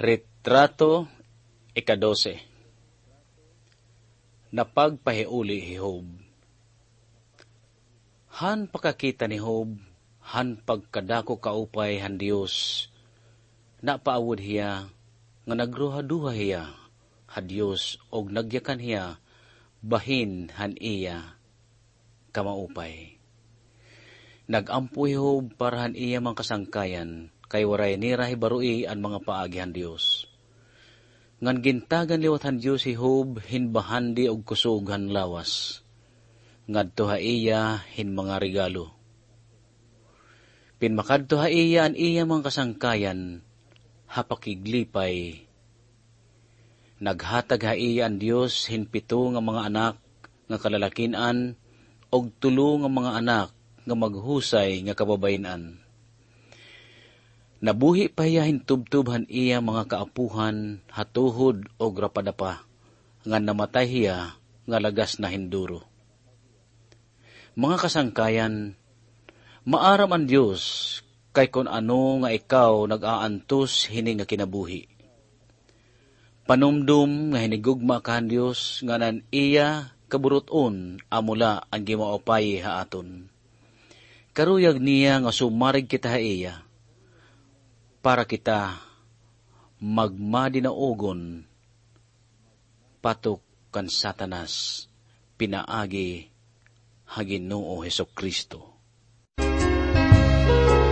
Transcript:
Retrato ika-12. Napagpahiuli hi Job. Han pakakita ni Job, han pagkadako kaupay han Dios, napaawod hiya, nga nagruha-duha hiya, ha Dios, og nagyakan hiya, bahin han iya, kamaupay. Nagampuy Job para han iya mang kasangkayan, kay waray nirahi barui ang mga paagihan Dios. Ngan gintagan liwat han Dios si Job hinbahandi og kusog han lawas. Ngadto ha iya hin mga regalo. Pinmakadto ha iya an iya mga kasangkayan hapakiglipay. Naghatag ha iya an Dios hin 7 nga mga anak nga kalalakinan og 3 nga mga anak nga maghusay nga kababayenan. Nabuhi pa hiya hintubtubhan iya mga kaapuhan, hatuhod o grapadapa, nga namatay hiya nga lagas na hinduro. Mga kasangkayan, maaram ang Diyos kay kun ano nga ikaw nag-aantos hini nga kinabuhi. Panumdum nga hinigugma ka ang Diyos nga nan iya kaburuton amula ang gimaopay haaton. Karuyag niya nga sumarig kita ha iya, para kita magmadinaugon patok kan Satanas pinaagi ha Ginoo Hesukristo.